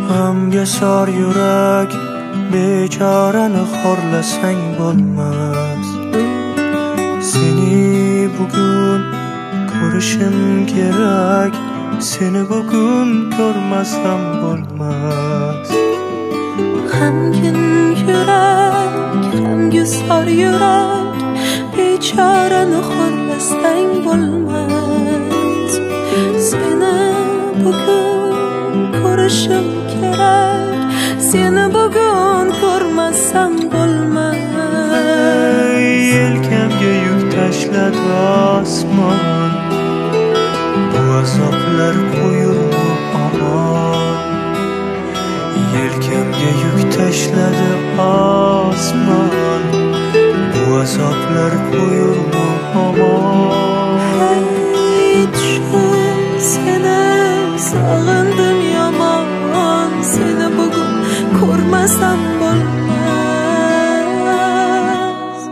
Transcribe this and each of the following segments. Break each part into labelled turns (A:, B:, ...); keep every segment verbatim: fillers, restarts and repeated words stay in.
A: G'amga sor yurak, bechorani xorlasang bo'lmas. Seni bugun ko'rishim kerak, seni bugun ko'rmasam bo'lmas.
B: G'amgin yurak, g'amga sor yurak, bechorani xorlasang bo'lmas. Seni bugun ko'rishim kerak, seni bugun ko'rmasam bo'lmas.
A: Yelkamga yuk tashladi osmon, bu azoblar qo'yurmi omon. Yelkamga yuk tashladi osmon, bu azoblar qo'yurmi omon.
B: Hey tushim, seni sog'indim yomon, seni bugun ko'rmasam bo'lmas.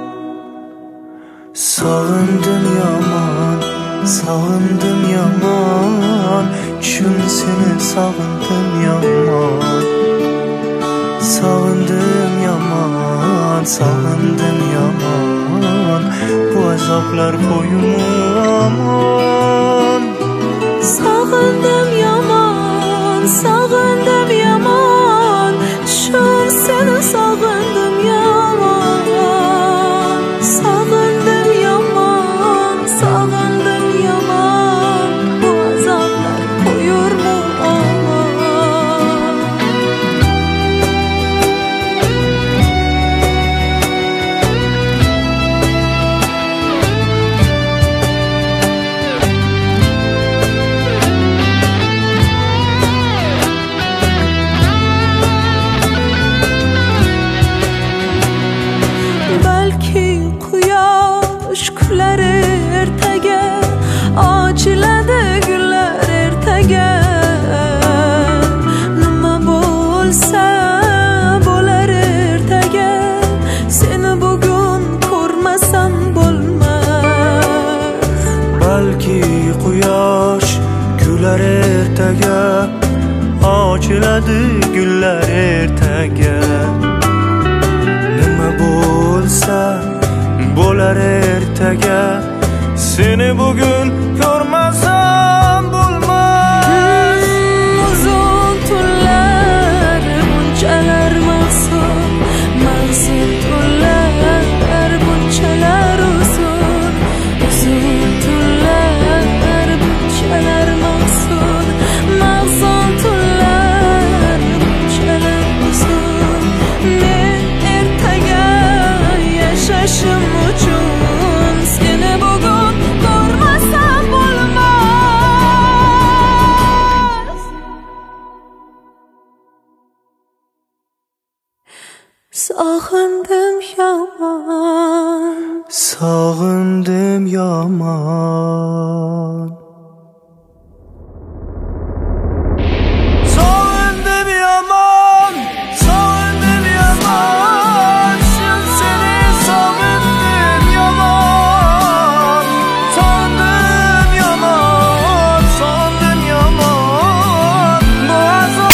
A: Sog'indim yomon, sog'indim yomon, tushim seni sog'indim yomon. Sog'indim yomon, sog'indim yomon, bu azoblar qo'yurmi omon.
B: Sog'indim yomon, sog'indim yomon, tushim seni sog'indim yomon. Sog'indim yomon, sog'indim yomon, bu azoblar qo'yurmi omon. Balki quyosh kular ertaga, ochiladi gullar ertaga. Nima bo'lsa bo'lar ertaga, seni bugun ko'rmasam bo'lmas.
A: Balki quyosh kular ertaga, ochiladi gullar ertaga. Nima bo'lsa bo'lar ertaga, seni bugun ko'rmasam bo'lmas.
B: Uzun tunlar bunchalar mahzun, mahzun tunlar bunchalar uzun. Uzun tunlar bunchalar mahzun, mahzun tunlar bunchalar uzun. Men ertaga yashashim uchun seni bugun ko'rmasam bo'lmas. Sog'indim yomon,
A: Sog'indim yomon.